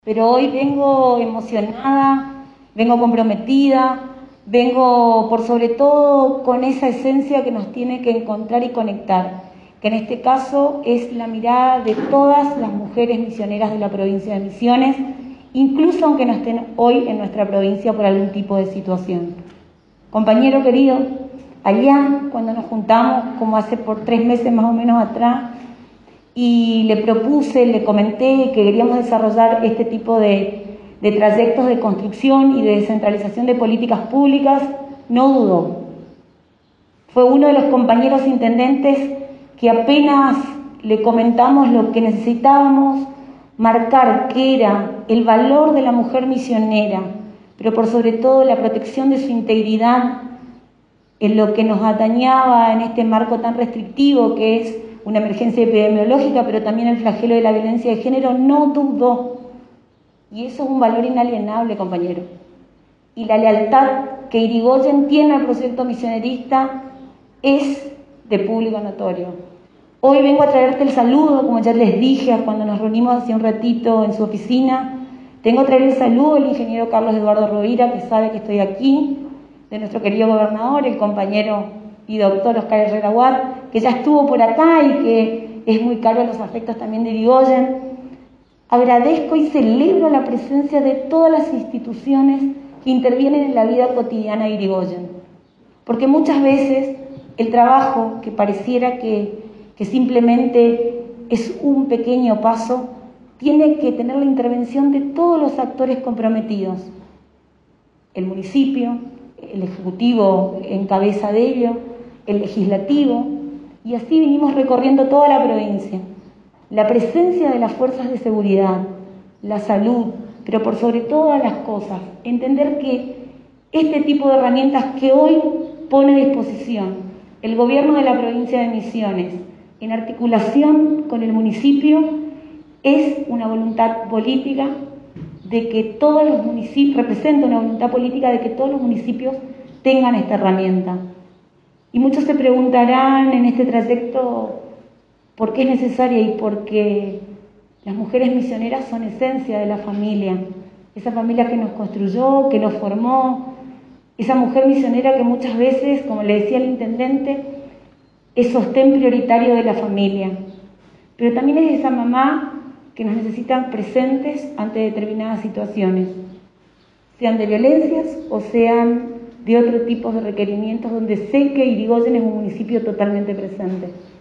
Pero hoy vengo emocionada, vengo comprometida, vengo por sobre todo con esa esencia que nos tiene que encontrar y conectar, que en este caso es la mirada de todas las mujeres misioneras de la provincia de Misiones, incluso aunque no estén hoy en nuestra provincia por algún tipo de situación. Compañero querido, allá cuando nos juntamos, como hace por 3 meses más o menos atrás, y le propuse, le comenté que queríamos desarrollar este tipo de trayectos de construcción y de descentralización de políticas públicas, no dudó. Fue uno de los compañeros intendentes que apenas le comentamos lo que necesitábamos marcar, que era el valor de la mujer misionera, pero por sobre todo la protección de su integridad en lo que nos atañaba en este marco tan restrictivo que es una emergencia epidemiológica, pero también el flagelo de la violencia de género, no dudó. Y eso es un valor inalienable, compañero. Y la lealtad que Irigoyen tiene al proyecto misionerista es de público notorio. Hoy vengo a traerte el saludo, como ya les dije cuando nos reunimos hace un ratito en su oficina. Tengo a traer el saludo del ingeniero Carlos Eduardo Rovira, que sabe que estoy aquí, de nuestro querido gobernador, el compañero y doctor Oscar Herrera Watt, que ya estuvo por acá y que es muy caro a los afectos también de Irigoyen. Agradezco y celebro la presencia de todas las instituciones que intervienen en la vida cotidiana de Irigoyen, porque muchas veces el trabajo que pareciera que simplemente es un pequeño paso, tiene que tener la intervención de todos los actores comprometidos. El municipio, el ejecutivo en cabeza de ello, el legislativo, y así vinimos recorriendo toda la provincia. La presencia de las fuerzas de seguridad, la salud, pero por sobre todas las cosas, entender que este tipo de herramientas que hoy pone a disposición el gobierno de la provincia de Misiones, en articulación con el municipio, es una voluntad política de que todos los municipios, representa una voluntad política de que todos los municipios tengan esta herramienta. Y muchos se preguntarán en este trayecto por qué es necesaria, y porque las mujeres misioneras son esencia de la familia, esa familia que nos construyó, que nos formó, esa mujer misionera que muchas veces, como le decía el intendente, es sostén prioritario de la familia, pero también es esa mamá que nos necesitan presentes ante determinadas situaciones, sean de violencias o sean de otro tipo de requerimientos, donde sé que Irigoyen es un municipio totalmente presente.